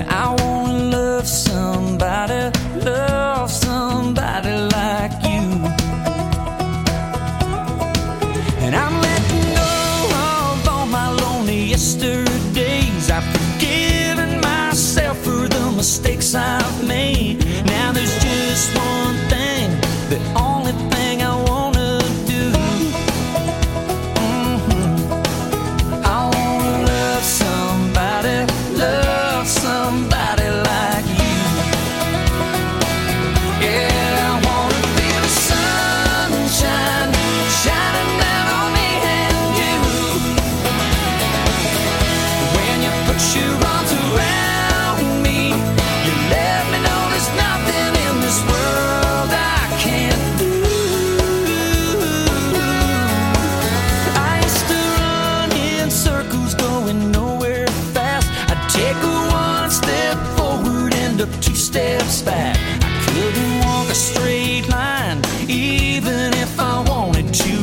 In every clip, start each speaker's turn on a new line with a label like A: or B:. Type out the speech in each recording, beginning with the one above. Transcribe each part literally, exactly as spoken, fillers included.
A: I wanna love somebody, love somebody like you. And I'm letting go of all my lonely yesterdays. I've forgiven myself for the mistakes I've made. Now there's just one thing, the only thing I wanna do. Mm-hmm. I wanna love somebody, love somebody like you. Yeah, I wanna feel the sunshine shining down on me and you. When you put your arms around me, you let me know there's nothing in this world I can't do. I used to run in circles going nowhere fast. I'd take a one step forward, end up two steps back. I couldn't walk a straight line even if I wanted to.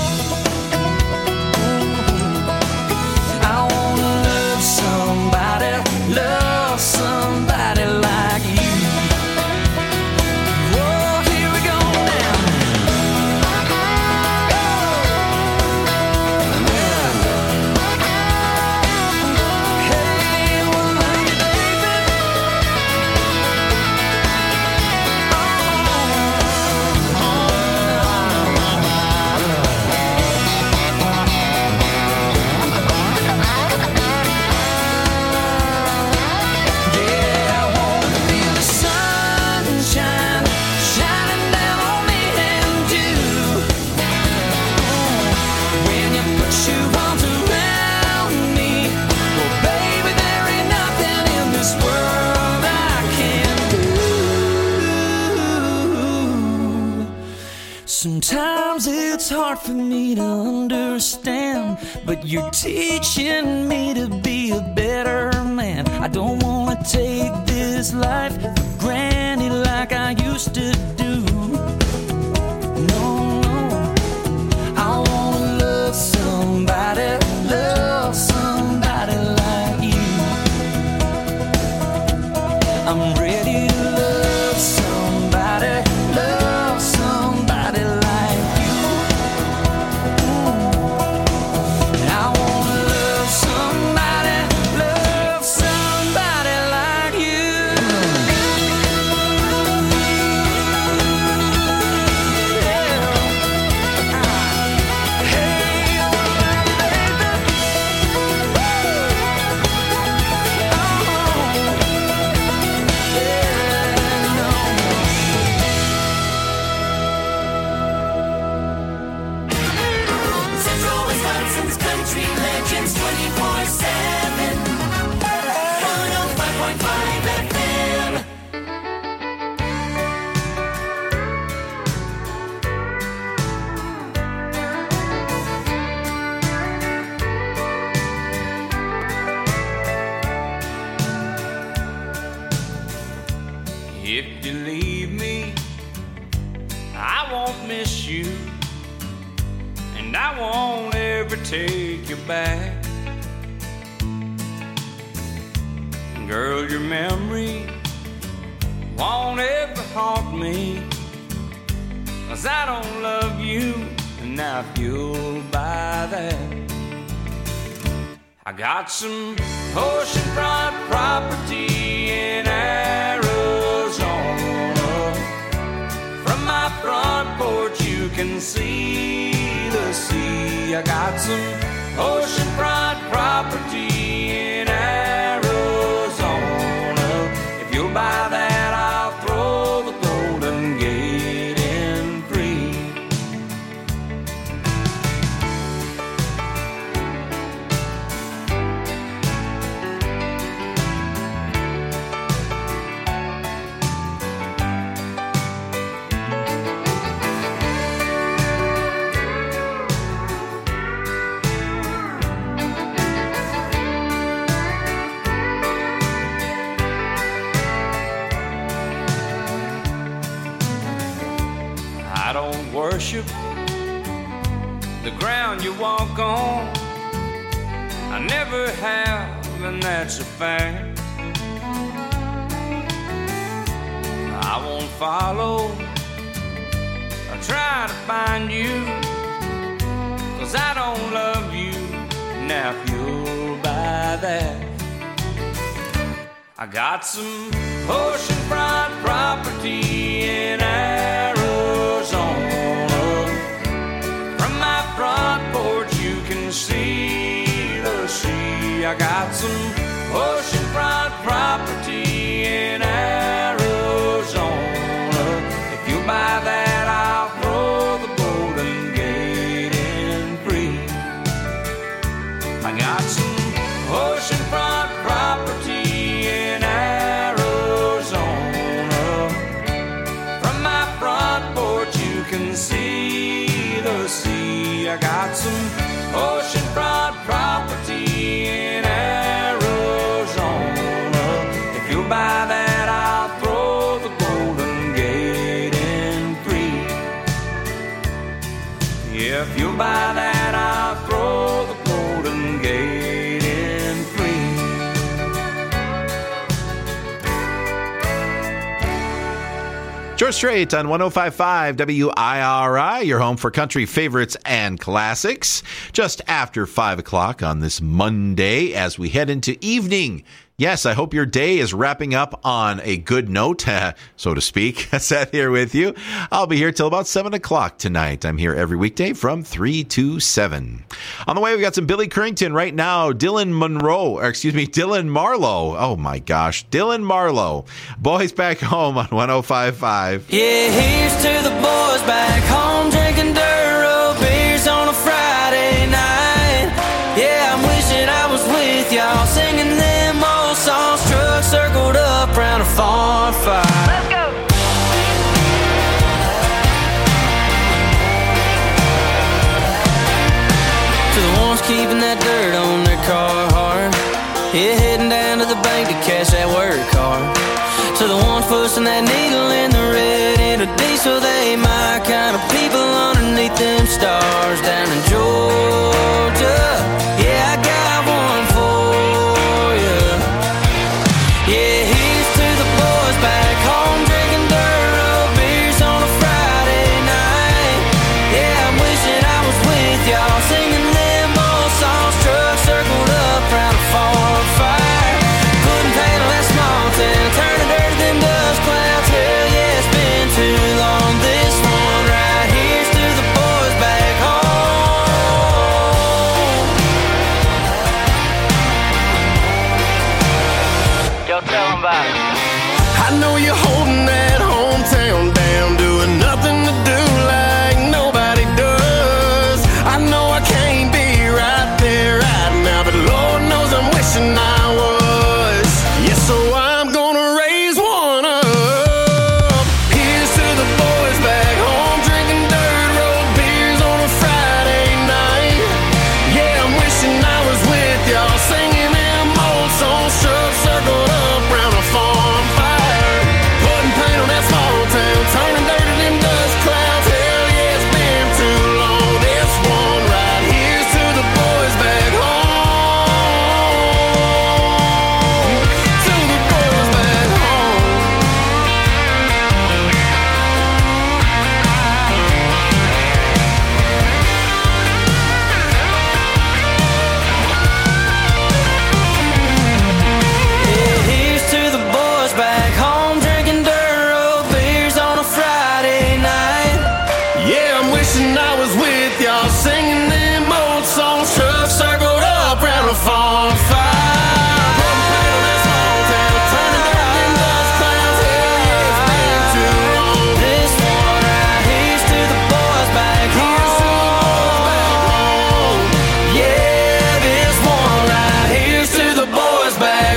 A: I wanna love somebody, love somebody like you. Whoa, here we go now. Hey, well, love you, baby. Yeah, I wanna feel the sunshine shining down on me and you. When you put your arms around me, well, baby, there ain't nothing in this world I can't do. Sometimes it's hard for me to understand, but you're teaching me to be a better man. I don't wanna take this life for granted like I used to do. No, no. I wanna love somebody, love somebody like you. I'm ready to love somebody, love somebody like you. And I wanna love somebody, love somebody like you. Yeah. Hey, well, baby.
B: Central Wisconsin's country legends twenty-four seven. one oh five point five F M.
A: If you leave me, I won't miss you, and I won't ever take you back. Girl, your memory won't ever haunt me, 'cause I don't love you, and now if you'll buy that, I got some oceanfront property in Arizona. From my front porch you can see the sea. I got some oceanfront property in Arizona. If you'll buy that, I'll throw the Golden Gate in free. I don't worship the ground you walk on. I never have, and that's a fact. won't follow or try to find you, 'cause I don't love you. Now if you'll buy that, I got some oceanfront property in Arizona. From my front porch you can see the sea. I got some oceanfront property in Arizona. If you buy that, I'll throw the Golden Gate in free. I got some oceanfront property in Arizona. From my front porch you can see the sea. I got some oceanfront property in Arizona. If you buy that, I'll throw the Golden Gate in free. Yeah, if you buy that, I'll throw the Golden Gate in free.
C: George Strait on one oh five point five W I R I, your home for country favorites and classics. Just after five o'clock on this Monday as we head into evening. Yes, I hope your day is wrapping up on a good note, so to speak. Seth here with you. I'll be here till about seven o'clock tonight. I'm here every weekday from three to seven. On the way, we've got some Billy Currington right now. Dylan Monroe, or excuse me, Dylan Marlowe. Oh my gosh, Dylan Marlowe. Boys Back Home on one oh five point five.
A: Yeah, here's to the boys back home drinking dirt road beers on a Friday night. Yeah, I'm wishing I was with y'all singing them old songs, trucks circled up round a farm fire. Let's go! To the ones keeping that dirt on their car hard, yeah, heading down to the bank to cash that work card. To the ones pushing that needle in the red into diesel, they my kind of people underneath them stars down in Georgia. Yeah, I got one for you. Yeah, here's to the boys back home drinking dirt road beers on a Friday night. Yeah, I'm wishing I was with y'all singing them old songs, trucks circled up round a farm fire. Putting paint on that small town, turning dirt to them dust clouds. Hell yeah, it's been too long. This one right here's to the boys back home. Yo, tell them about it.
D: I know you're holding that hometown down, doing nothing to do like nobody does. I know I can't be right there right now, but Lord knows I'm wishing I was. Yeah, so I'm gonna raise one up. Here's to the boys back home drinking dirt road beers on a Friday night. Yeah, I'm wishing I was with y'all singing them old songs, trucks circled up round a farm fire. Putting paint on that small town, turning dirt to them dust clouds. Hell yeah, it's been too long. This one right here's to the boys back home. To the boys back home.
A: Yeah, here's to the boys back home drinking dirt road beers on a Friday night.
D: Yeah, I'm wishing I was with y'all singing them old songs, trucks circled up round a farm fire. Putting paint on that small town, turning dirt to them dust clouds. Hell yeah, it's been too long.
A: This one right here's to the boys back
D: Here's to the boys back
A: home.
D: home.
A: Yeah, this one right here's to the boys back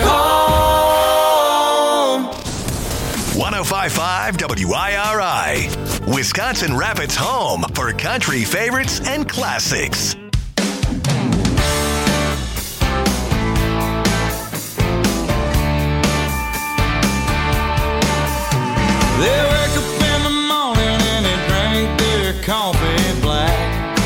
A: home.
E: one oh five point five W I R I, Wisconsin Rapids' home for country favorites and classics.
A: They wake up in the morning and they drink their coffee black.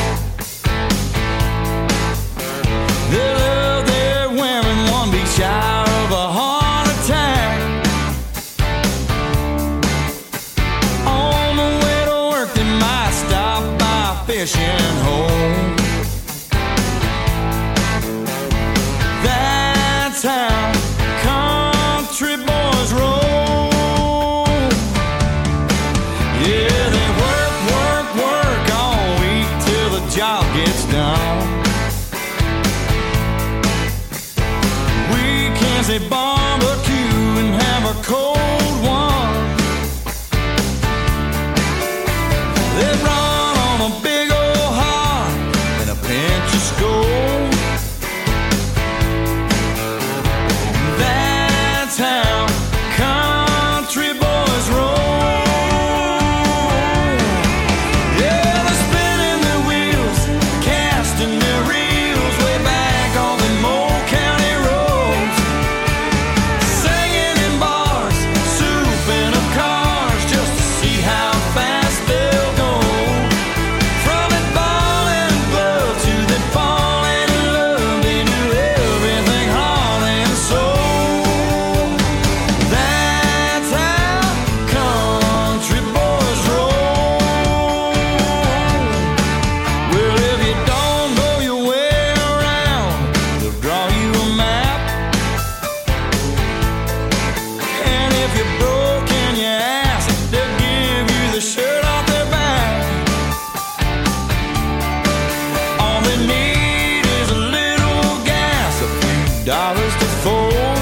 A: They love their women, one be shy of a heart attack. That's how country boys roll. Yeah, they work, work, work all week till the job gets done. Weekends they barbecue and have a cold one. They run on a big old heart and a pinch of Skoal. That's how country boys roll. Yeah, they're spinning their wheels, casting their reels way back on the old county roads, singing in bars, souping up cars just to see how fast they'll go. From that ball and glove to that fall and love, they do everything heart and soul. That's how country boys roll. Well, if you don't know your way around, they'll draw you a map. And if you're broke in your ass, they'll give you the shirt off their back. All they need is a little gas, a few dollars to fold.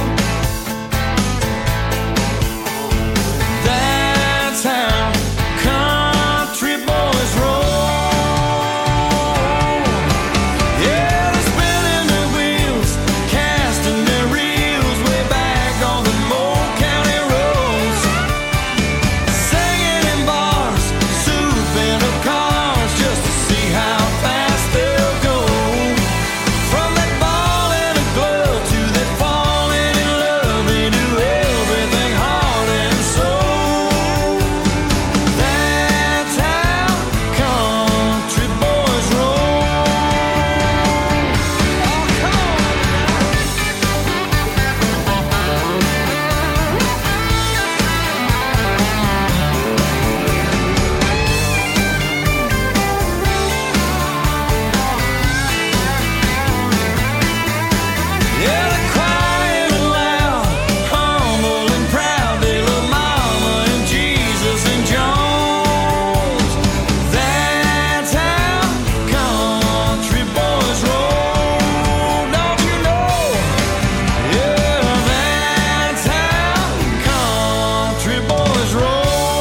A: That's how country boys roll. Yeah, they're spinning their wheels, casting their reels way back on the old county roads, singing in bars, souping up cars just to see how fast they'll go. From that ball and a glove to that falling in love, they do everything heart and soul. That's how country boys roll. Oh, come on. Yeah, they're quiet and loud, humble and proud. They love Mama and Jesus and Jones. That's how country boys roll. Don't you know? Yeah, that's how country boys roll.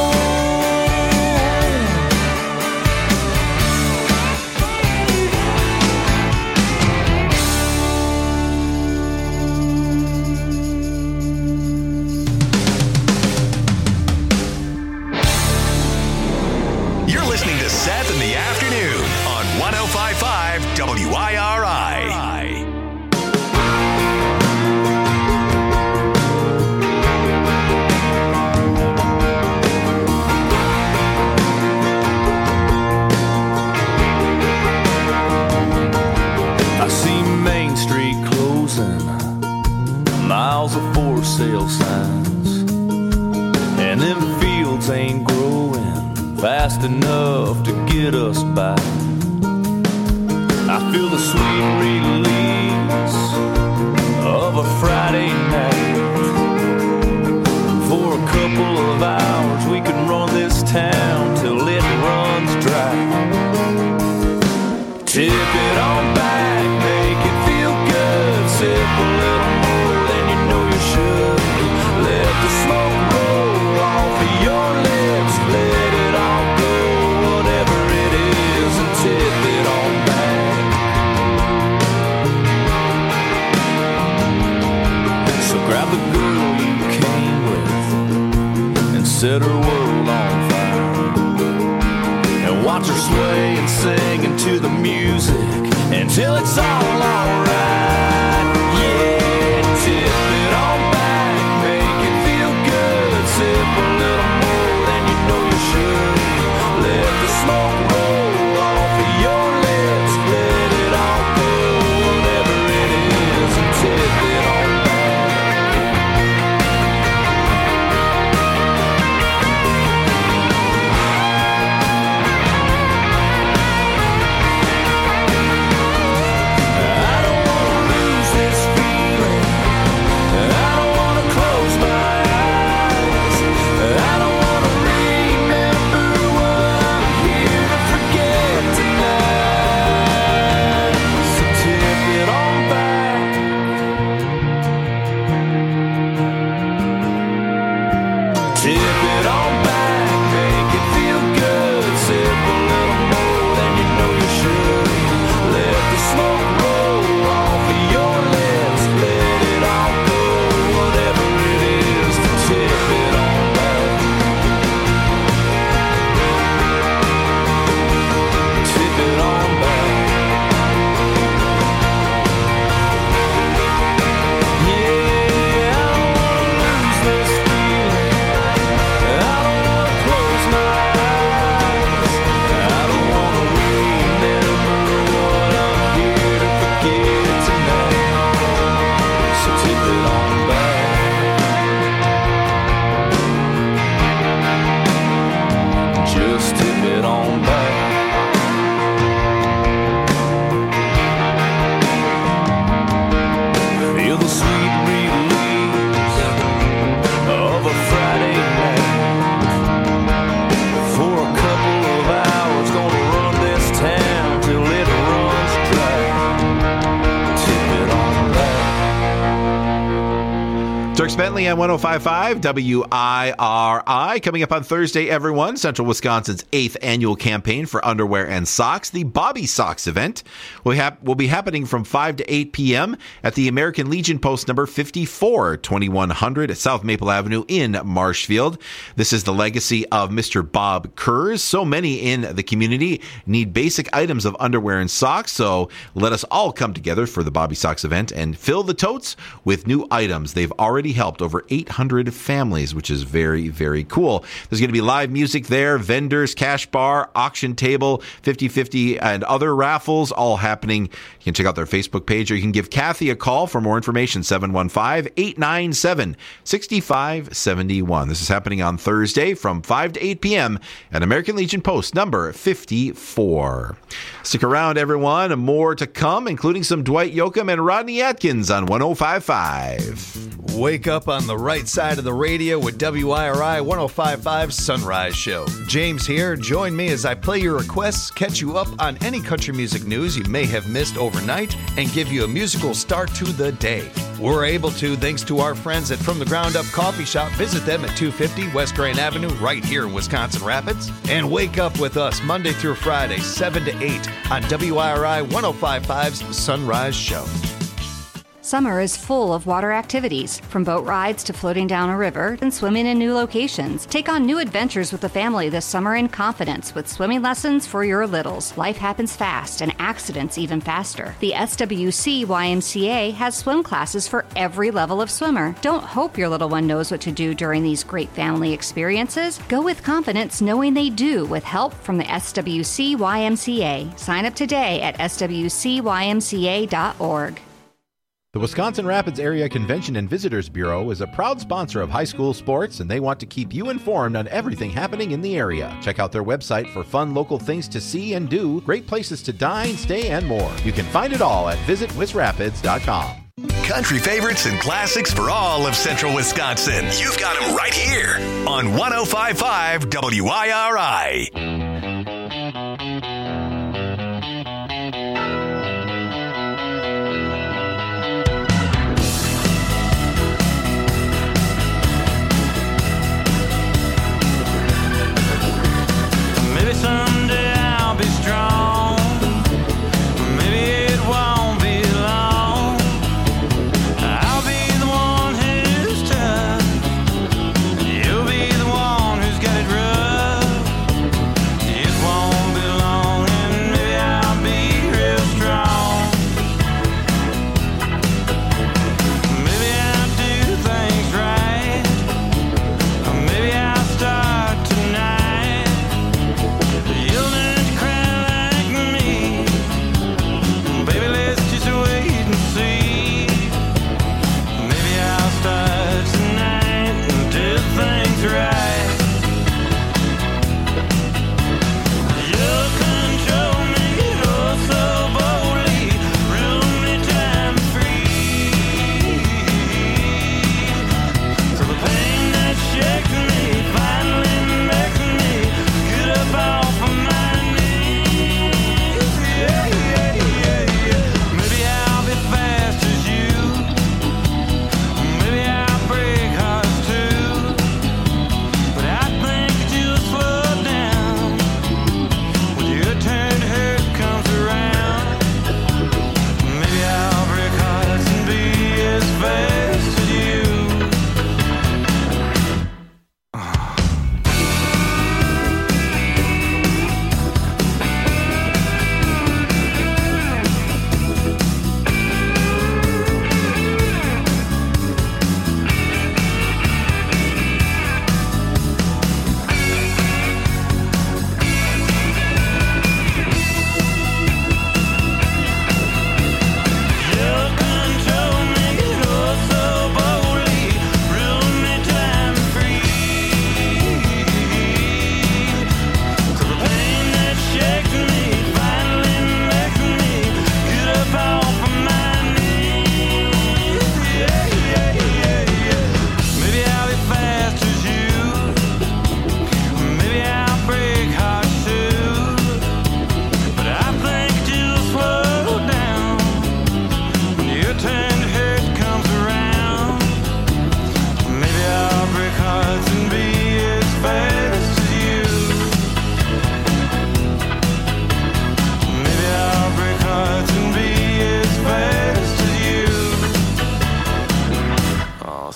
E: You're listening to Seth in the Afternoon on one oh five point five W I R I.
A: I see Main Street closing, miles of for sale signs, and them fields ain't growing fast enough to get us by. I feel the sweet release of a Friday night. For a couple of hours we can run this town till it runs dry. Tip it on back, make it feel good. Sip a little more than you know you should. Let the smoke roll off of your lips. Let it all go, whatever it is, and tip it on back. So grab the girl you came with and set her world on fire, and watch her sway and sing into the music until it's all alright. Yeah, tip it on back, make it feel good. Sip a little more than you know you should. Let the smoke roll off of your lips. Let it all go, whatever it is, and tip it on back. I don't wanna
C: Dirk Bentley on one oh five point five W I R I. Coming up on Thursday, everyone, Central Wisconsin's eighth annual campaign for underwear and socks, the Bobby Socks event, will, hap- will be happening from five to eight p.m. at the American Legion Post number fifty-four, twenty-one hundred at South Maple Avenue in Marshfield. This is the legacy of Mister Bob Kurz. So many in the community need basic items of underwear and socks, so let us all come together for the Bobby Socks event and fill the totes with new items. They've already helped over eight hundred families, which is very, very cool. There's going to be live music there, vendors, cash bar, auction table, fifty-fifty, and other raffles all happening. You can check out their Facebook page, or you can give Kathy a call for more information, seven one five, eight nine seven, six five seven one. This is happening on Thursday from five to eight p.m. at American Legion Post number fifty-four. Stick around, everyone. More to come, including some Dwight Yoakam and Rodney Atkins on one oh five point five.
F: Wake up on the right side of the radio with W I R I one oh five point five Sunrise Show. James here. Join me as I play your requests, catch you up on any country music news you may have missed overnight, and give you a musical start to the day. We're able to thanks to our friends at From the Ground Up Coffee Shop. Visit them at two fifty West Grand Avenue right here in Wisconsin Rapids. And wake up with us Monday through Friday, seven to eight on W I R I one oh five point five's Sunrise Show.
G: Summer is full of water activities, from boat rides to floating down a river and swimming in new locations. Take on new adventures with the family this summer in confidence with swimming lessons for your littles. Life happens fast and accidents even faster. The S W C Y M C A has swim classes for every level of swimmer. Don't hope your little one knows what to do during these great family experiences. Go with confidence knowing they do with help from the S W C Y M C A. Sign up today at S W C Y M C A dot org.
H: The Wisconsin Rapids Area Convention and Visitors Bureau is a proud sponsor of high school sports, and they want to keep you informed on everything happening in the area. Check out their website for fun local things to see and do, great places to dine, stay, and more. You can find it all at visit wis rapids dot com.
E: Country favorites and classics for all of Central Wisconsin. You've got them right here on one oh five point five W I R I.
A: Someday I'll be strong. Maybe it won't be long. I'll be the one who's tough. You'll be the one who's got it rough.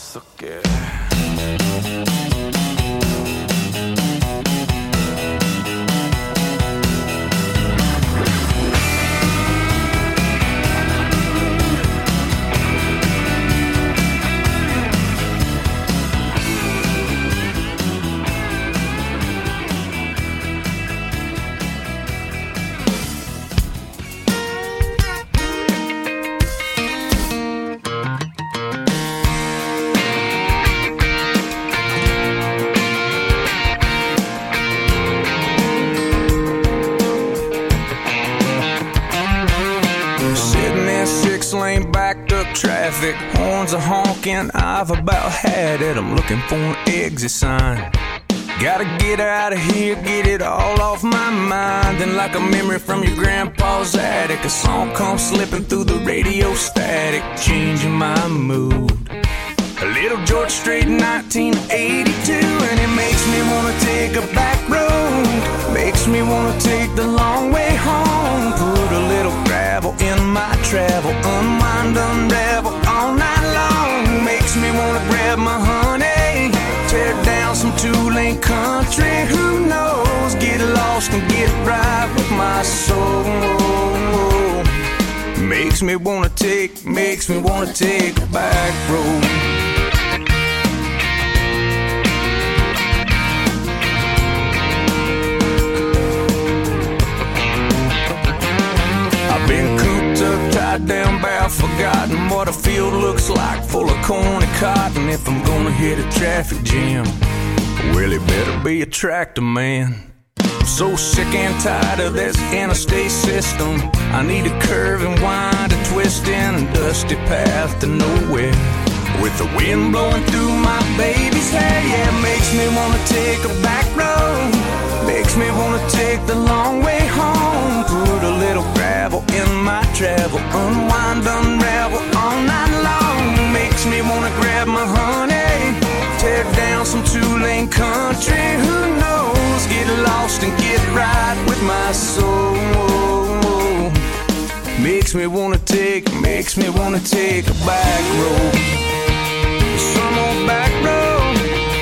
I: so que. Traffic, horns are honking, I've about had it. I'm looking for an exit sign. Gotta get out of here, get it all off my mind. And like a memory from your grandpa's attic, a song comes slipping through the radio static, changing my mood. A little George Strait nineteen eighty-two, and it makes me wanna take a back road. Makes me wanna take the long way home. Put a little gravel in my travel, unwind, unravel all night long. Makes me wanna grab my honey, tear down some two-lane country. Who knows? Get lost and get right with my soul. Makes me wanna take, makes me wanna take a back road. Been cooped up, tied down, bound, forgotten what a field looks like, full of corn and cotton. If I'm gonna hit a traffic jam, well, it better be a tractor man. I'm so sick and tired of this interstate system. I need a curve and wind, a twist in a dusty path to nowhere. With the wind blowing through my baby's hair, yeah, it makes me wanna take a back road. Makes me wanna take the long way home. Put a little gravel in my travel, unwind, unravel all night long. Makes me wanna grab my honey, tear down some two-lane country. Who knows? Get lost and get right with my soul. Makes me wanna take, makes me wanna take a back road. Some old back road.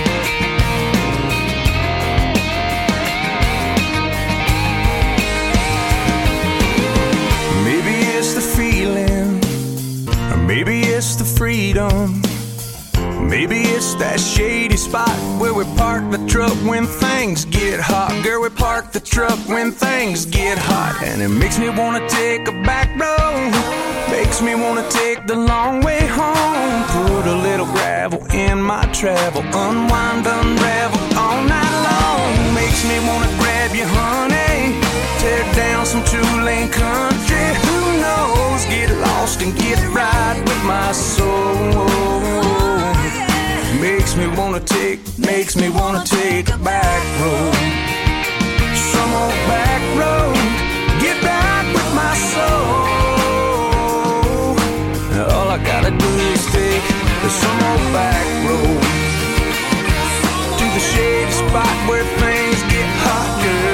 I: Maybe it's the feeling, or maybe it's the freedom. Maybe it's that shady spot where we park the truck when things get hot. Girl, we park the truck when things get hot. And it makes me wanna take a back road. Makes me wanna take the long way home. Put a little gravel in my travel, unwind, unravel all night long. Makes me wanna grab you, honey, tear down some two-lane country. Who knows? Get lost and get right with my soul. Makes me wanna take, makes me wanna take a back road. Some old back road, get back with my soul. All I gotta do is take some old back road to the shady spot where things get hot,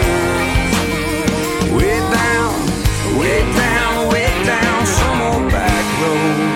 I: girl. Way down, way down, way down, some old back road.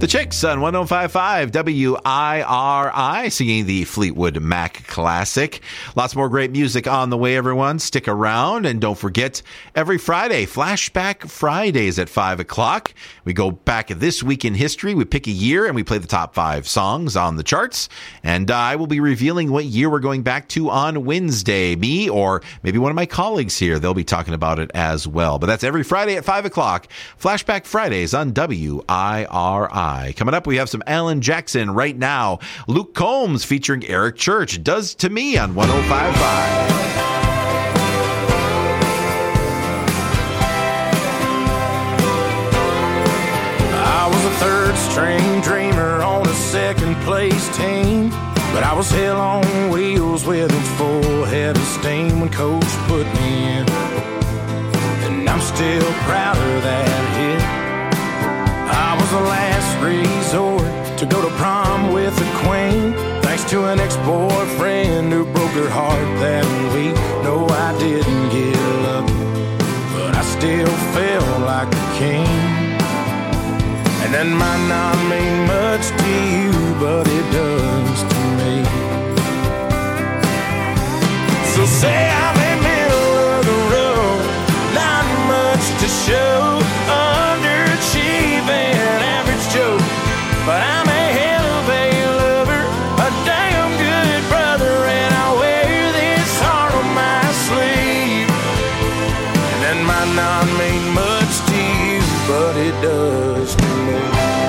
C: The Chicks on one oh five point five W I R I singing the Fleetwood Mac classic. Lots more great music on the way, everyone. Stick around, and don't forget, every Friday, Flashback Fridays at five o'clock. We go back this week in history. We pick a year, and we play the top five songs on the charts. And uh, I will be revealing what year we're going back to on Wednesday. Me or maybe one of my colleagues here, they'll be talking about it as well. But that's every Friday at five o'clock. Flashback Fridays on W I R I. Coming up, we have some Alan Jackson right now. Luke Combs featuring Eric Church, Does to Me on one oh five point five.
I: I was a third string dreamer on a second place team, but I was hell on wheels with a full head of steam when coach put me in, and I'm still proud of that hit. I was the last resort to go to prom with a queen, thanks to an ex-boyfriend who broke her heart that week. No, I didn't get lucky, but I still felt like a king. And that might not mean much to you, but it does to me. So say I'm in the middle of the road, not much to show, underachieving, average Joe, but I'm a hell of a lover, a damn good brother, and I wear this heart on my sleeve. And that might not mean much to you, but it does to me.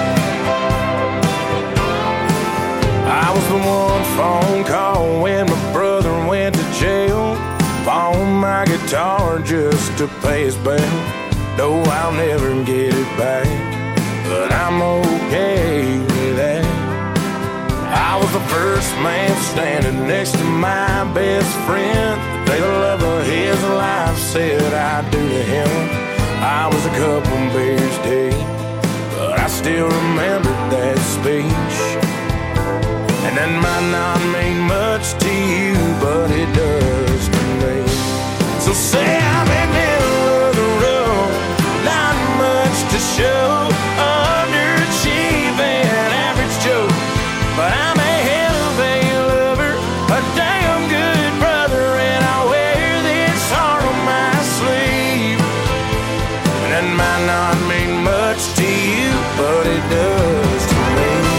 I: I was the one phone call when my brother went to jail, bought my guitar just to pay his bail. No, I'll never get it back, but I'm okay with that. I was the first man standing next to my best friend, the day the love of his life said I do to him. I was a couple beers deep, but I still remember that speech. And that might not mean much to you, but it does to me. So say I'm in the middle of the road, not much to show, underachieving, average Joe, but I'm a hell of a lover, a damn good brother, and I wear this heart on my sleeve. And that might not mean much to you, but it does to me.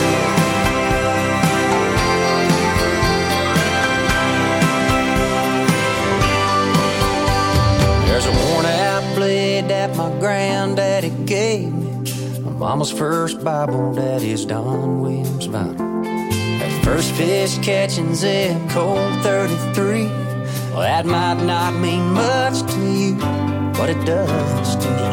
A: There's a worn out blade that my granddaddy gave me, my mama's first Bible, daddy's Don Williams vinyl. That first fish catching Zeb Colt thirty-three, well, that might not mean much to you, but it does to me.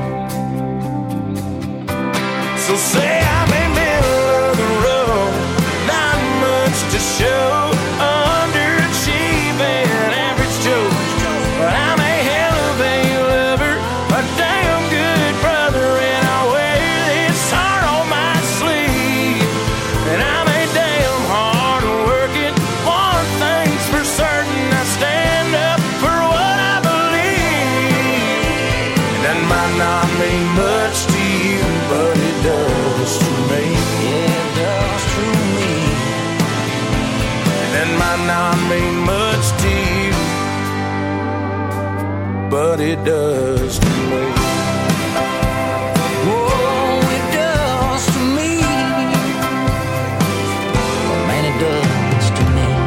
I: So say I'm in the middle of the road, not much to show, underachieving, average Joe, but I'm a hell of a lover, a damn good brother, and I wear this heart on my sleeve. And I'm a damn hard working, one thing's for certain, I stand up for what I believe. And that might not mean much to you, but it does to me.
A: Yeah, it does to me.
I: And that might not mean much to you, but it does to me.
A: Whoa, it does to me. Oh, man, it does to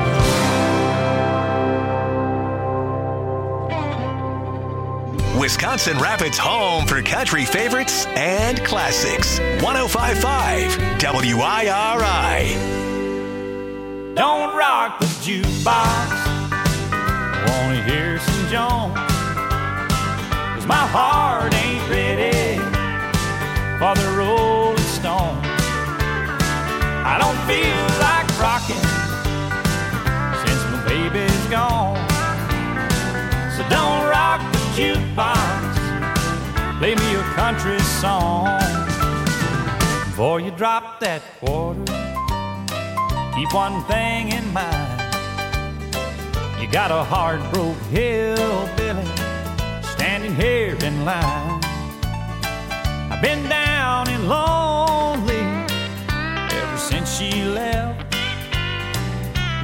A: me.
E: Wisconsin Rapids' home for country favorites and classics. one oh five point five W I R I.
J: Don't rock the jukebox, I wanna hear some Jones, 'cause my heart ain't ready for the Rolling Stones. I don't feel like rocking since my baby's gone. So don't rock the jukebox, play me a country song. Before you drop that quarter, keep one thing in mind. You got a hard-broke hillbilly standing here in line. I've been down and lonely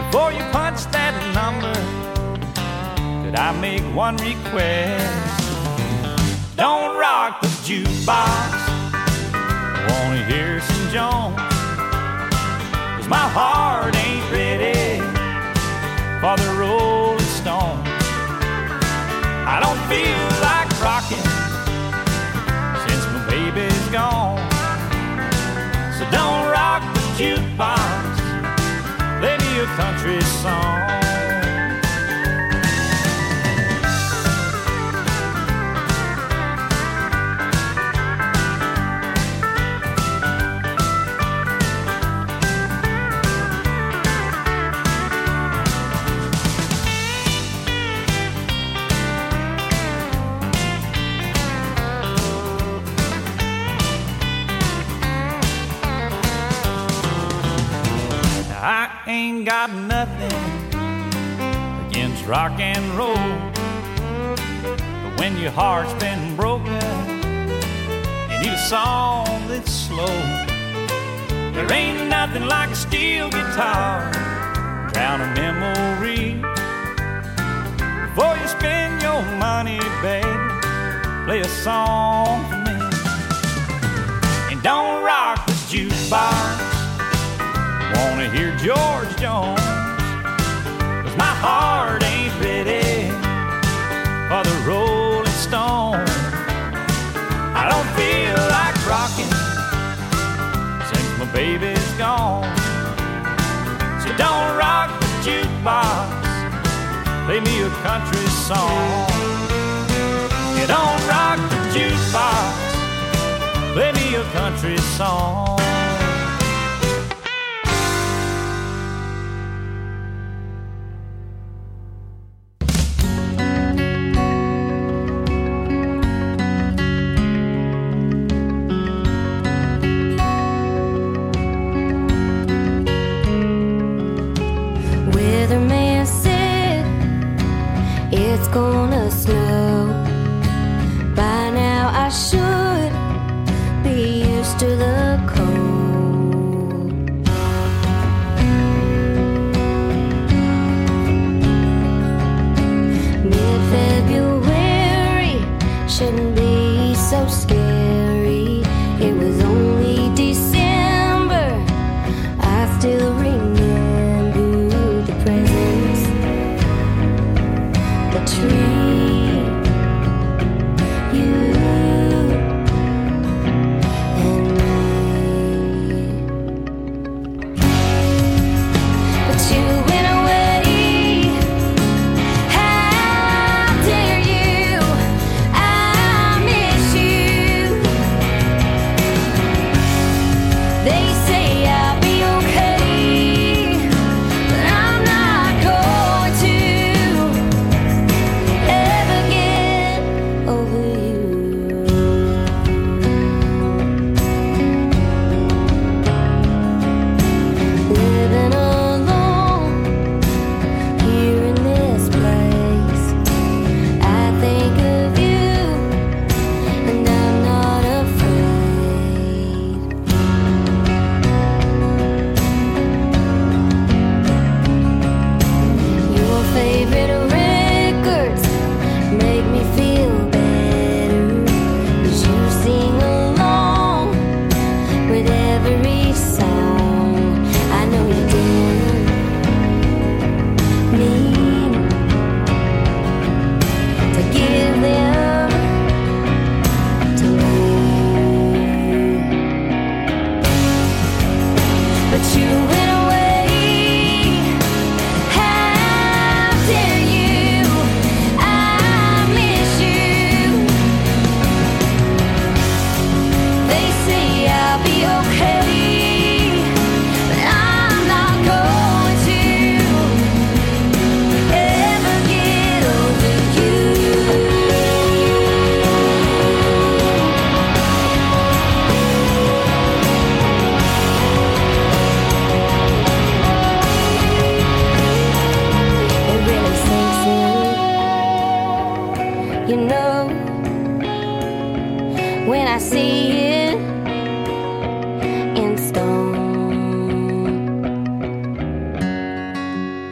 J: Before you punch that number, could I make one request? Don't rock the jukebox, I wanna hear some Jones, 'cause my heart ain't ready for the Rolling Stones. I don't feel like rocking since my baby's gone. So don't rock the jukebox, play me a country song. I ain't got nothing against rock and roll, but when your heart's been broken, you need a song that's slow. There ain't nothing like a steel guitar, drown a memory. Before you spend your money, baby, play a song for me. And don't rock the jukebox, wanna hear George Jones, 'cause my heart ain't ready for the Rolling Stones. I don't feel like rocking since my baby's gone. So don't rock the jukebox, play me a country song. You don't rock the jukebox, play me a country song.
K: Weatherman said it's gonna snow. By now I should be used to the cold. Mid-February shouldn't be so scary. It was only December, I still remember the presents, the tree, you and me. But you went away. How dare you? I miss you. They say I'll be okay, but I'm not going to ever get over you. Living alone here in this place, I think of you and I'm not afraid. Your favorite records make me feel better, 'cause you sing along with every song. I know you didn't mean to give them to me, but you went away. How dare you? I miss you. They say I'll be okay, but I'm not going to ever get over you. It really sinks in, you know, when I see it in stone.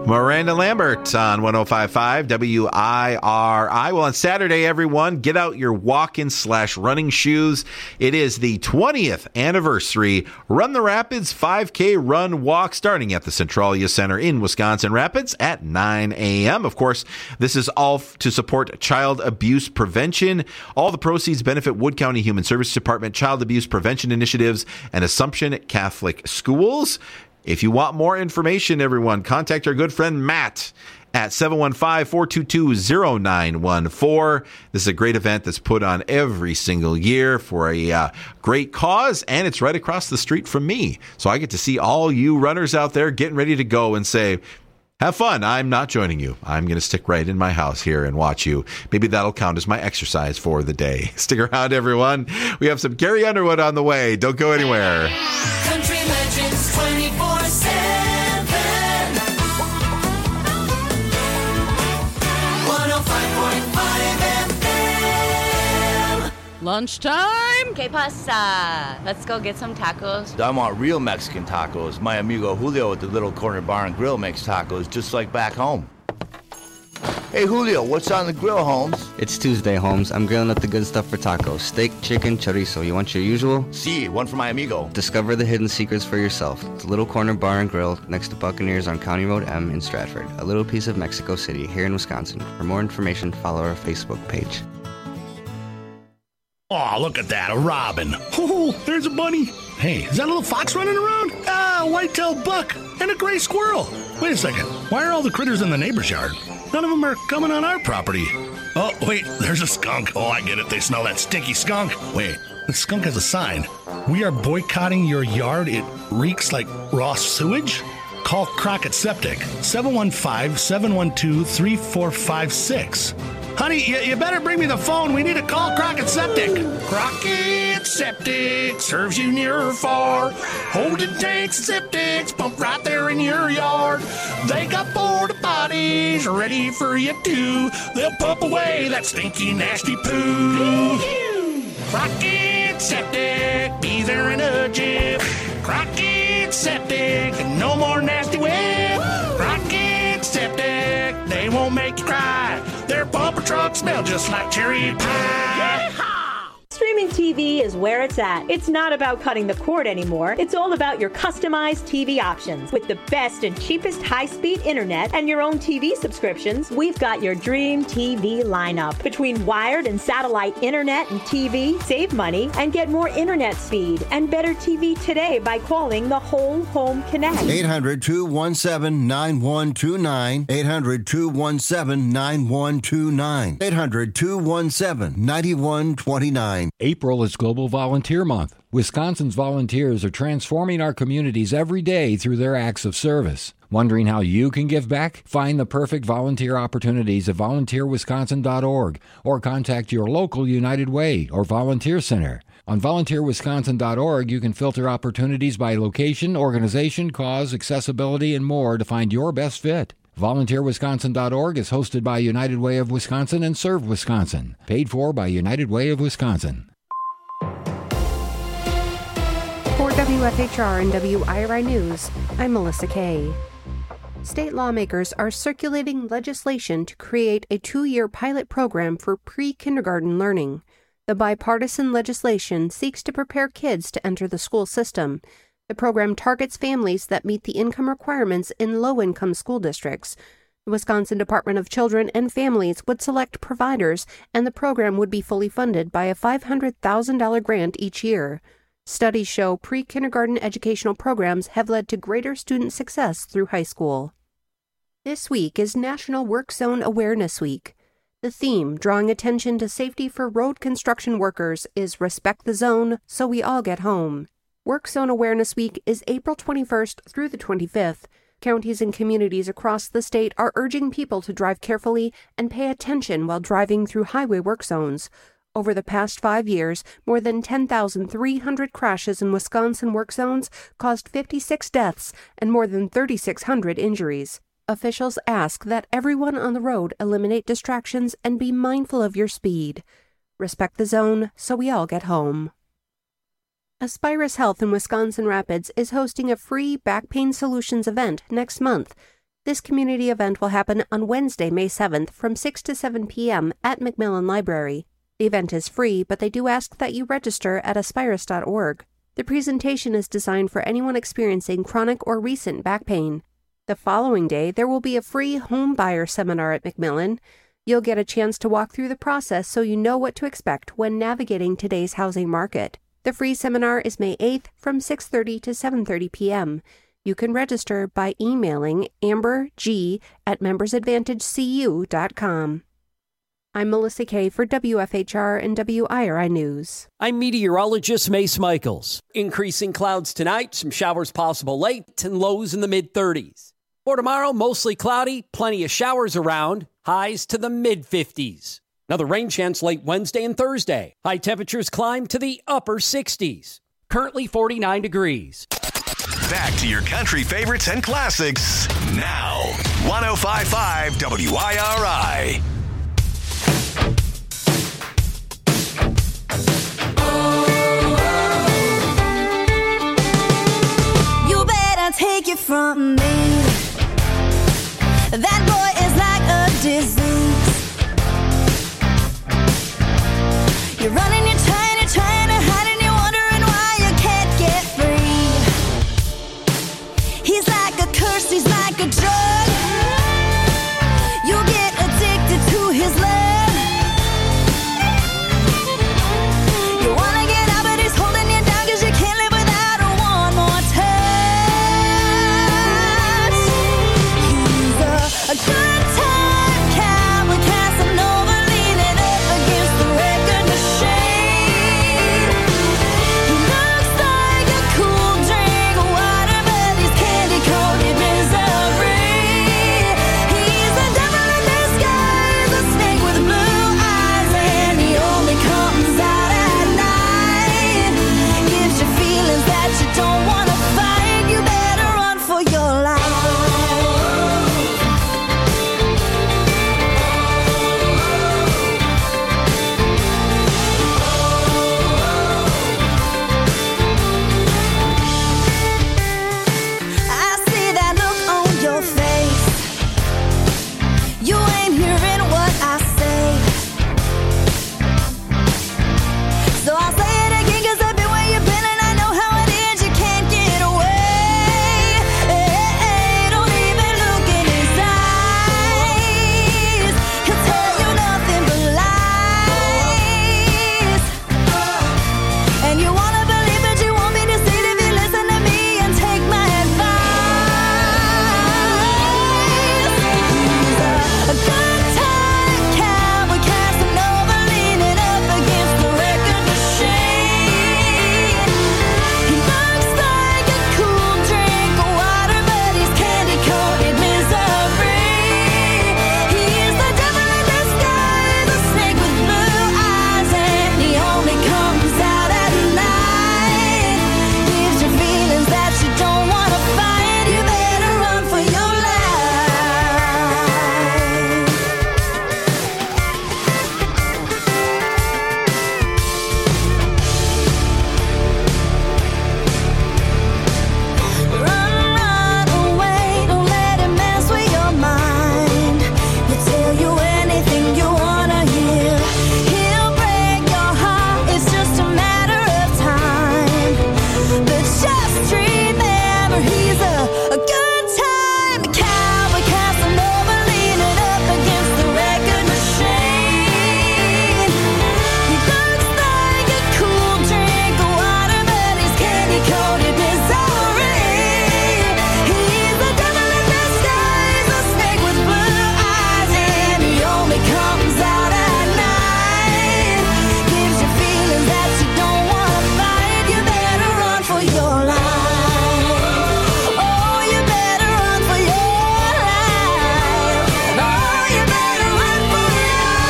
C: Miranda Lambert on one oh five point five W I R I. Well, on Saturday, everyone, get out your walk-in slash running shoes. It is the twentieth anniversary Run the Rapids five K Run Walk starting at the Centralia Center in Wisconsin Rapids at nine a.m. Of course, this is all f- to support child abuse prevention. All the proceeds benefit Wood County Human Services Department, Child Abuse Prevention Initiatives, and Assumption Catholic Schools. If you want more information, everyone, contact our good friend Matt at seven one five, four two two, zero nine one four. This is a great event that's put on every single year for a uh, great cause, and it's right across the street from me. So I get to see all you runners out there getting ready to go and say, have fun. I'm not joining you. I'm going to stick right in my house here and watch you. Maybe that'll count as my exercise for the day. Stick around, everyone. We have some Carrie Underwood on the way. Don't go anywhere.
B: Country Legends twenty-four seven. one oh five point five F M.
L: Lunchtime? Que pasa? Let's go get some tacos.
M: I want real Mexican tacos. My amigo Julio at the Little Corner Bar and Grill makes tacos just like back home. Hey, Julio, what's on the grill, Holmes?
N: It's Tuesday, Holmes. I'm grilling up the good stuff for tacos. Steak, chicken, chorizo. You want your usual?
M: Si, one for my amigo.
N: Discover the hidden secrets for yourself. The Little Corner Bar and Grill next to Buccaneers on County Road M in Stratford. A little piece of Mexico City here in Wisconsin. For more information, follow our Facebook page.
O: Oh, look at that, a robin. Oh, there's a bunny. Hey, is that a little fox running around? Ah, a white-tailed buck and a gray squirrel. Wait a second, why are all the critters in the neighbor's yard? None of them are coming on our property. Oh, wait, there's a skunk. Oh, I get it, they smell that stinky skunk. Wait, the skunk has a sign. We are boycotting your yard. It reeks like raw sewage. Call Crockett Septic, seven one five, seven one two, three four five six. Honey, you, you better bring me the phone. We need to call Crockett Septic. Crockett Septic serves you near or far. Holding tanks and septics pumped right there in your yard. They got porta potties ready for you too. They'll pump away that stinky, nasty poo. Crockett Septic, be there in a jiff. Crockett Septic, no more nasty whip. Crockett Septic, they won't make you cry. Their bumper trucks smell just like cherry pie.
P: Streaming T V is where it's at. It's not about cutting the cord anymore. It's all about your customized T V options. With the best and cheapest high-speed internet and your own T V subscriptions, we've got your dream T V lineup. Between wired and satellite internet and T V, save money and get more internet speed and better T V today by calling the Whole Home Connect.
Q: eight hundred, two one seven, nine one two nine. eight hundred, two one seven, nine one two nine. eight hundred, two one seven, nine one two nine.
R: April is Global Volunteer Month. Wisconsin's volunteers are transforming our communities every day through their acts of service. Wondering how you can give back? Find the perfect volunteer opportunities at volunteer wisconsin dot org or contact your local United Way or Volunteer Center. On volunteer wisconsin dot org, you can filter opportunities by location, organization, cause, accessibility, and more to find your best fit. volunteer wisconsin dot org is hosted by United Way of Wisconsin and Serve Wisconsin. Paid for by United Way of Wisconsin.
S: For W F H R and W I R I News, I'm Melissa Kay. State lawmakers are circulating legislation to create a two-year pilot program for pre-kindergarten learning. The bipartisan legislation seeks to prepare kids to enter the school system. The program targets families that meet the income requirements in low-income school districts. The Wisconsin Department of Children and Families would select providers, and the program would be fully funded by a five hundred thousand dollars grant each year. Studies show pre-kindergarten educational programs have led to greater student success through high school. This week is National Work Zone Awareness Week. The theme, drawing attention to safety for road construction workers, is Respect the Zone, so we all get home. Work Zone Awareness Week is April twenty-first through the twenty-fifth. Counties and communities across the state are urging people to drive carefully and pay attention while driving through highway work zones. Over the past five years, more than ten thousand three hundred crashes in Wisconsin work zones caused fifty-six deaths and more than three thousand six hundred injuries. Officials ask that everyone on the road eliminate distractions and be mindful of your speed. Respect the zone so we all get home. Aspirus Health in Wisconsin Rapids is hosting a free back pain solutions event next month. This community event will happen on Wednesday, May seventh from six to seven p.m. at Macmillan Library. The event is free, but they do ask that you register at aspirus dot org. The presentation is designed for anyone experiencing chronic or recent back pain. The following day, there will be a free home buyer seminar at Macmillan. You'll get a chance to walk through the process so you know what to expect when navigating today's housing market. The free seminar is May eighth from six thirty to seven thirty p.m. You can register by emailing amber g at members advantage c u dot com. I'm Melissa Kay for W F H R and W I R I News.
T: I'm meteorologist Mace Michaels. Increasing clouds tonight, some showers possible late, and lows in the mid-thirties. For tomorrow, mostly cloudy, plenty of showers around, highs to the mid-fifties. Another rain chance late Wednesday and Thursday. High temperatures climb to the upper sixties. Currently forty-nine degrees.
E: Back to your country favorites and classics now. one oh five point five W I R I.
B: You better take it from me. That boy is like a disease. You're running, you're trying, you're trying to hide, and you're wondering why you can't get free. He's like a curse, he's like a drug. You get addicted to his love. You wanna get out, but he's holding you down, 'cause you can't live without her one more touch. He's a, a good time cowboy, Casanova, leaning up against the record machine. He looks like a cool drink of water, but he's candy-coated misery. He's a devil in disguise, a snake with blue eyes, and he only comes out at night. Gives you feelings that you don't want to fight. You better run for your life. I see that look on your face. You ain't hearing what I say. So I'll say it again, 'cause I've been where you've been, and I know how it is. You can't get away. Hey, don't even look in his eyes. He'll tell you nothing but lies. And you wanna believe, but you won't be deceived if you listen to me and take my advice. He's a, a good time cowboy, Casanova, leaning up against the record machine. He looks like a cool drink of water, but he's candy-coated misery. He's the devil in disguise, a snake with blue eyes, and he only comes out at night. Gives you feelings that you don't want to fight. You better run for your life. Run, run away, don't let him mess with your mind. He'll tell you anything you wanna hear. He'll break your heart, it's just a matter of time. But just remember, he's a, a good time cowboy, Casanova, leaning up against the record machine. He looks like a cool drink of water, but he's candy-coated misery. He's the devil in disguise, a snake with blue eyes, and he only comes out at night. Gives you feelings that you don't want to fight. You better run for your life. Oh, you better run for your life. Oh, you better run for your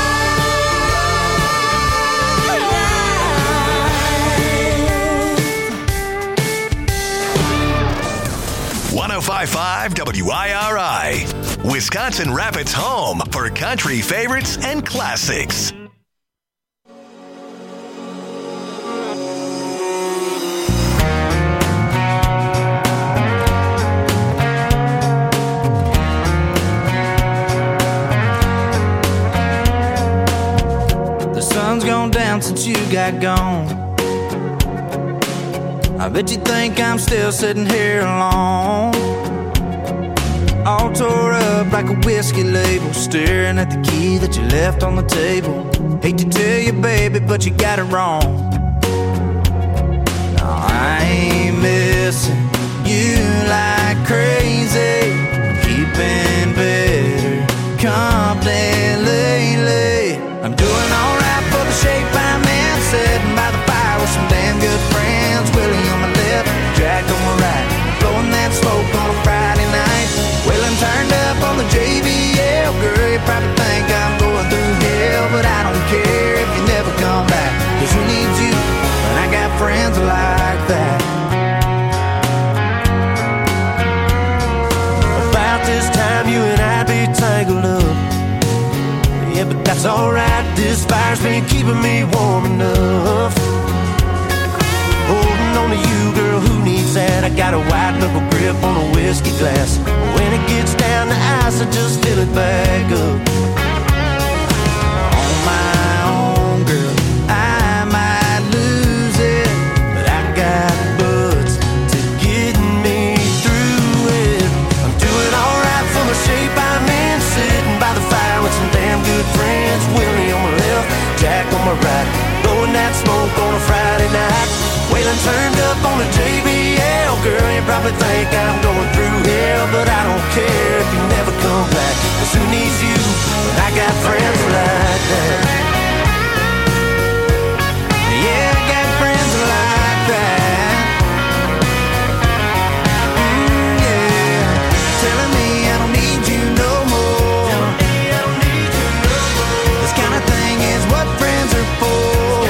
E: one oh five point five W I R I. Wisconsin Rapids' home for country favorites and classics.
A: down since you got gone. I bet you think I'm still sitting here alone, all tore up like a whiskey label, staring at the key that you left on the table. Hate to tell you, baby, but you got it wrong. No, I ain't missing you like crazy, keeping better company lately. I'm doing alright for the shape I'm in, sitting by the fire with some damn good friends. Willie on my left, Jack on my right, blowing that smoke on a Friday night. Wheeling turned up on the J B L. Girl, you probably think I'm going through hell, but I don't care if you never come back, cause who needs you when I got friends like that? About this time you and I'd be tangled up, yeah, but that's alright. This fire's been keeping me warm enough. Holding on to you, girl, who needs that? I got a white knuckle grip on a whiskey glass. When it gets down to ice, I just fill it back up. On my own, girl, I might lose it, but I got buds to get me through it. I'm doing alright for the shape I'm in, sitting by the fire with some damn good friends. Willie on my left, Jack on my right, blowing that smoke on a Friday night. Waylon turned up on the J B L. Girl, you probably think I'm going through hell, but I don't care if you never come back, cause who needs you when I got friends like that? Yeah, I got friends like that. Mm, yeah, telling me I don't need you no more. This kind of thing is what friends are for.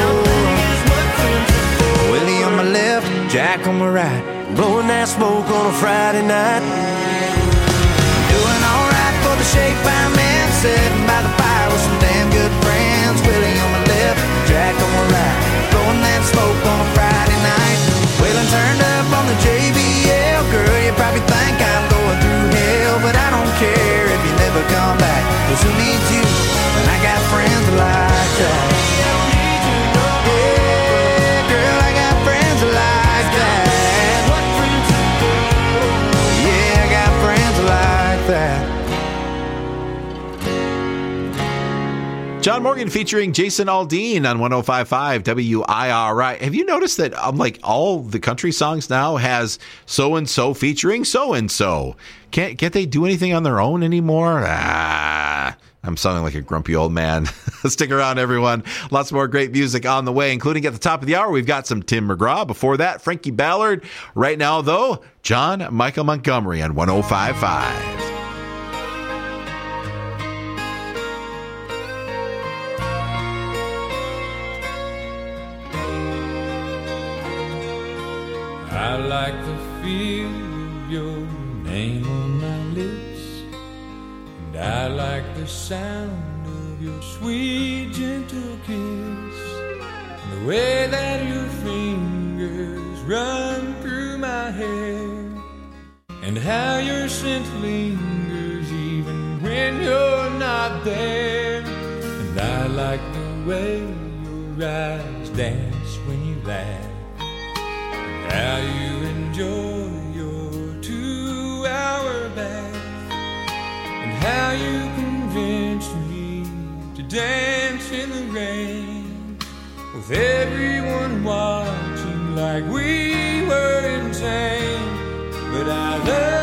A: Jack on my right, blowing that smoke on a Friday night. Doing alright for the shape I'm in, sitting by the fire with some damn good friends. Willie on my left, Jack on my right, blowing that smoke on a Friday night. Waylon turned up on the J B L. Girl, you probably think I'm going through hell, but I don't care if you never come back, cause who needs you when I got friends like that? Yeah, girl, I got friends like
C: John Morgan featuring Jason Aldean on one oh five point five W I R I. Have you noticed that um, like all the country songs now has so-and-so featuring so-and-so? Can't, can't they do anything on their own anymore? Ah, I'm sounding like a grumpy old man. Stick around, everyone. Lots more great music on the way, including at the top of the hour, we've got some Tim McGraw. Before that, Frankie Ballard. Right now, though, John Michael Montgomery on one oh five point five.
U: I like the feel of your name on my lips, and I like the sound of your sweet, gentle kiss, and the way that your fingers run through my hair, and how your scent lingers even when you're not there. And I like the way your eyes dance when you laugh, how you enjoy your two-hour bath, and how you convince me to dance in the rain, with everyone watching like we were insane. But I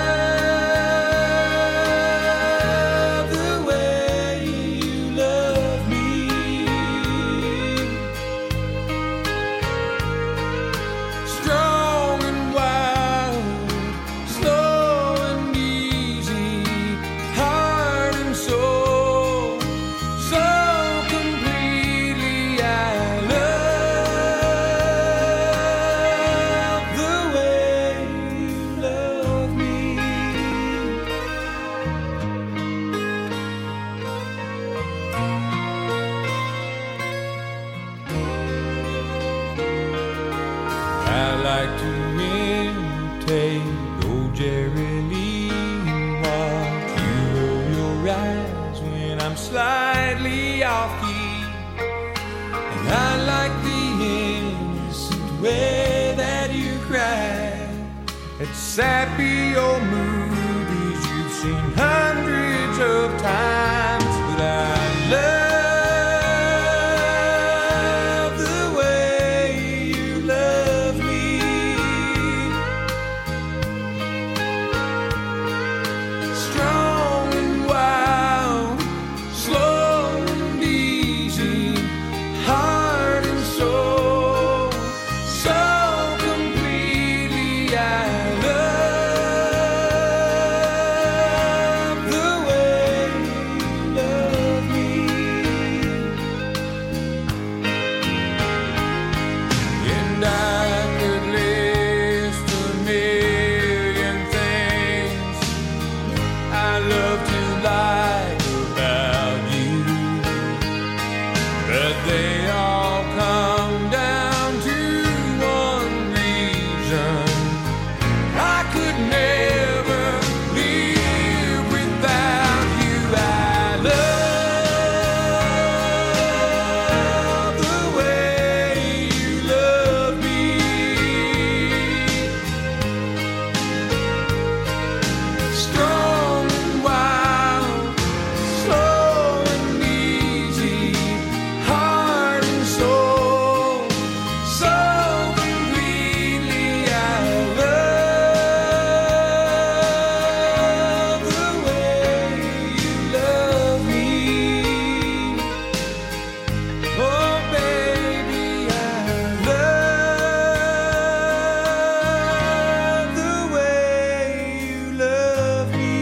U: love the way you love me, strong and wild, slow and easy, heart and soul, so completely. I love the way you love me. sappy old movies you've seen hundreds of times. But I love the way you love me. Strong and wild, slow and easy, heart and soul, so completely I love the way you love me. And I could list a million things I love to like about you, but they all come down to one reason: I could never live without you. I love the way you love me. Strong and wild, slow and easy, heart and soul, so completely I love the way you love me. Oh baby, I love the way you love me.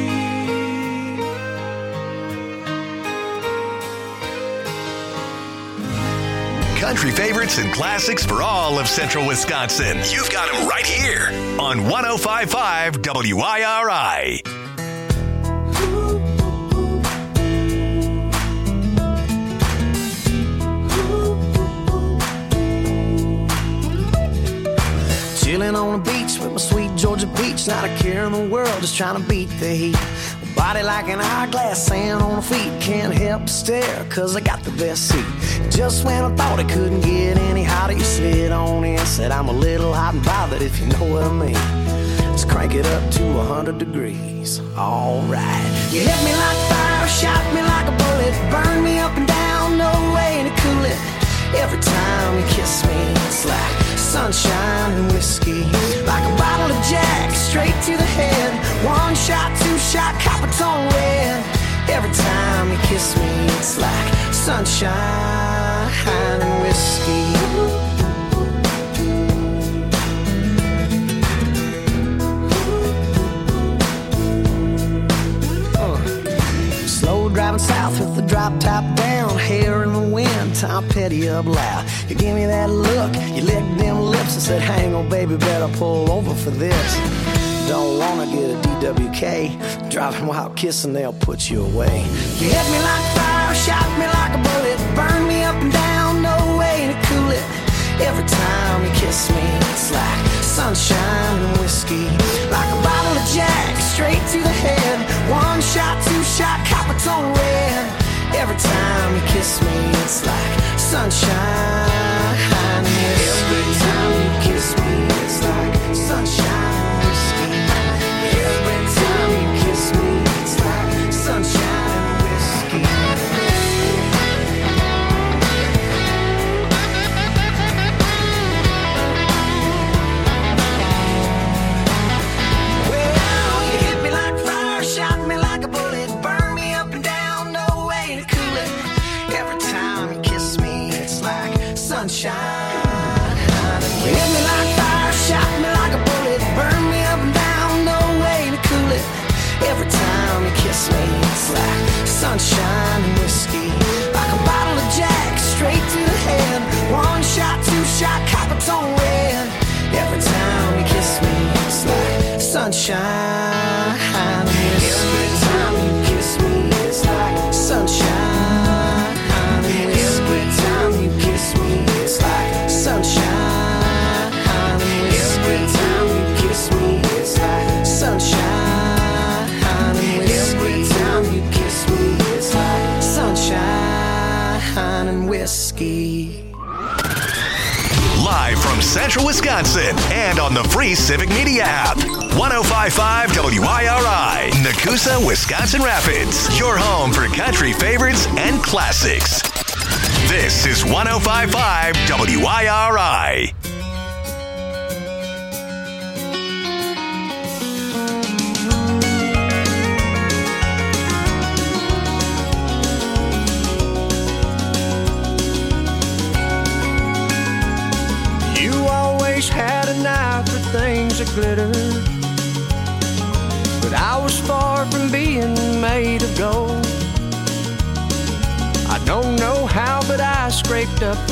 E: Country favorites and classics for all of central Wisconsin. You've got them right here on one oh five point five W I R I.
D: Chilling on the beach with my sweet Georgia peach, not a care in the world, just trying to beat the heat. Body like an hourglass, sand on the feet, can't help but stare, cause I got the best seat. Just when I thought it couldn't get any hotter, you slid on in, said I'm a little hot and bothered, if you know what I mean. Let's crank it up to one hundred degrees, alright. You hit me like fire, shot me like a bullet, burn me up and down, no way to cool it. Every time you kiss me, it's like sunshine and whiskey, like a bottle of Jack, straight to the head. One shot, two shot, copper tone red. Every time you kiss me, it's like sunshine and whiskey. Slow driving south with the drop top down, hair in the wind, Tom Petty up loud. You give me that look, you licked them lips and said, hang on baby, better pull over for this. Don't wanna get a D W K, driving while kissing, they'll put you away. You hit me like fire, shot me like a bullet, burn me up and down, no way to cool it. Every time you kiss me, it's like sunshine and whiskey, like a bottle of Jack, straight to the head. One shot, two shot, copper tone red. Every time you kiss me, it's like sunshine and whiskey. Every time you kiss me, it's like sunshine and whiskey. Every time you kiss me, it's like sunshine and whiskey. Well, you hit me like fire, shot me like a bullet, burn me up and down, no way to cool it. Every time you kiss me, it's like sunshine. You hit me like fire, shot me like a bullet, burn me up and down, no way to cool it. Every time you kiss me, it's like sunshine and whiskey, like a bottle of Jack, straight to the head. One shot, two shot, copper tone red. Every time you kiss me, it's like sunshine and whiskey. Every time you kiss me, it's like sunshine and whiskey. Every time you kiss me, it's like sunshine and whiskey. Every time you kiss me, it's like sunshine and whiskey. Every time you kiss me, it's like sunshine and whiskey.
E: Live from Central Wisconsin and on the free Civic Media app. one oh five point five W I R I, Nakusa, Wisconsin Rapids. Your home for country favorites and classics. This is one oh five point five W I R I.
F: You always had an eye for things that glitter, but I was far from being made of gold. I don't know how, but I scraped up